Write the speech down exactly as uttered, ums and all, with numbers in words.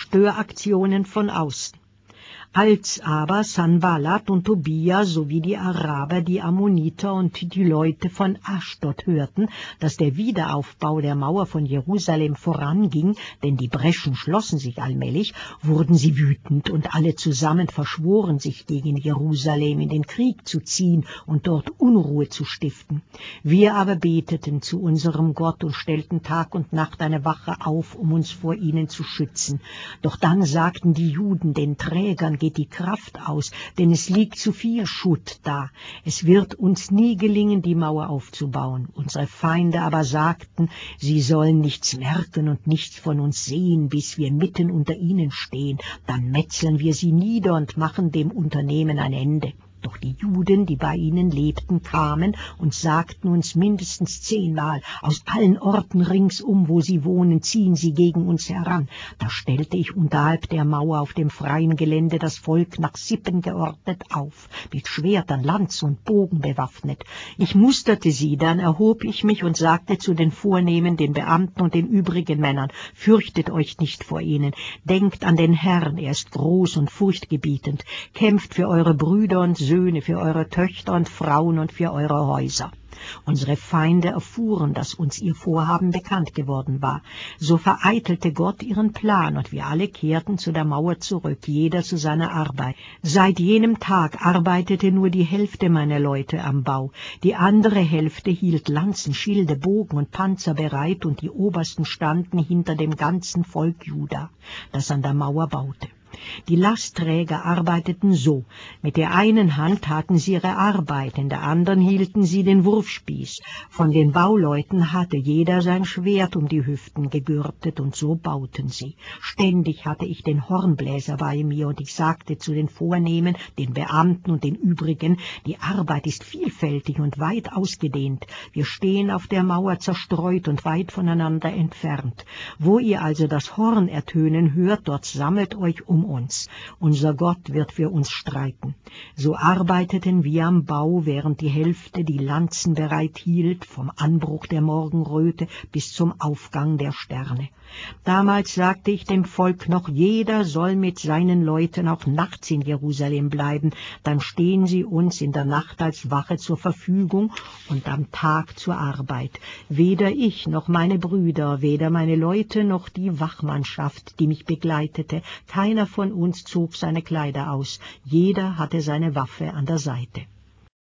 Störaktionen von außen. Als aber Sanballat und Tobia sowie die Araber, die Ammoniter und die Leute von Aschdod hörten, dass der Wiederaufbau der Mauer von Jerusalem voranging, denn die Breschen schlossen sich allmählich, wurden sie wütend und alle zusammen verschworen, sich gegen Jerusalem in den Krieg zu ziehen und dort Unruhe zu stiften. Wir aber beteten zu unserem Gott und stellten Tag und Nacht eine Wache auf, um uns vor ihnen zu schützen. Doch dann sagten die Juden den Trägern, geht die Kraft aus, denn es liegt zu viel Schutt da. Es wird uns nie gelingen, die Mauer aufzubauen. Unsere Feinde aber sagten, sie sollen nichts merken und nichts von uns sehen, bis wir mitten unter ihnen stehen. Dann metzeln wir sie nieder und machen dem Unternehmen ein Ende. Doch die Juden, die bei ihnen lebten, kamen und sagten uns mindestens zehnmal, aus allen Orten ringsum, wo sie wohnen, ziehen sie gegen uns heran. Da stellte ich unterhalb der Mauer auf dem freien Gelände das Volk nach Sippen geordnet auf, mit Schwertern, Lanze und Bogen bewaffnet. Ich musterte sie, dann erhob ich mich und sagte zu den Vornehmen, den Beamten und den übrigen Männern, fürchtet euch nicht vor ihnen, denkt an den Herrn, er ist groß und furchtgebietend, kämpft für eure Brüder und Söhne, für eure Töchter und Frauen und für eure Häuser. Unsere Feinde erfuhren, dass uns ihr Vorhaben bekannt geworden war. So vereitelte Gott ihren Plan, und wir alle kehrten zu der Mauer zurück, jeder zu seiner Arbeit. Seit jenem Tag arbeitete nur die Hälfte meiner Leute am Bau. Die andere Hälfte hielt Lanzen, Schilde, Bogen und Panzer bereit, und die Obersten standen hinter dem ganzen Volk Juda, das an der Mauer baute. Die Lastträger arbeiteten so. Mit der einen Hand taten sie ihre Arbeit, in der anderen hielten sie den Wurfspieß. Von den Bauleuten hatte jeder sein Schwert um die Hüften gegürtet, und so bauten sie. Ständig hatte ich den Hornbläser bei mir, und ich sagte zu den Vornehmen, den Beamten und den übrigen, die Arbeit ist vielfältig und weit ausgedehnt. Wir stehen auf der Mauer zerstreut und weit voneinander entfernt. Wo ihr also das Horn ertönen hört, dort sammelt euch um uns. Unser Gott wird für uns streiten. So arbeiteten wir am Bau, während die Hälfte die Lanzen bereit hielt, vom Anbruch der Morgenröte bis zum Aufgang der Sterne. Damals sagte ich dem Volk noch, jeder soll mit seinen Leuten auch nachts in Jerusalem bleiben, dann stehen sie uns in der Nacht als Wache zur Verfügung und am Tag zur Arbeit. Weder ich noch meine Brüder, weder meine Leute noch die Wachmannschaft, die mich begleitete, keiner von uns zog seine Kleider aus, jeder hatte seine Waffe an der Seite.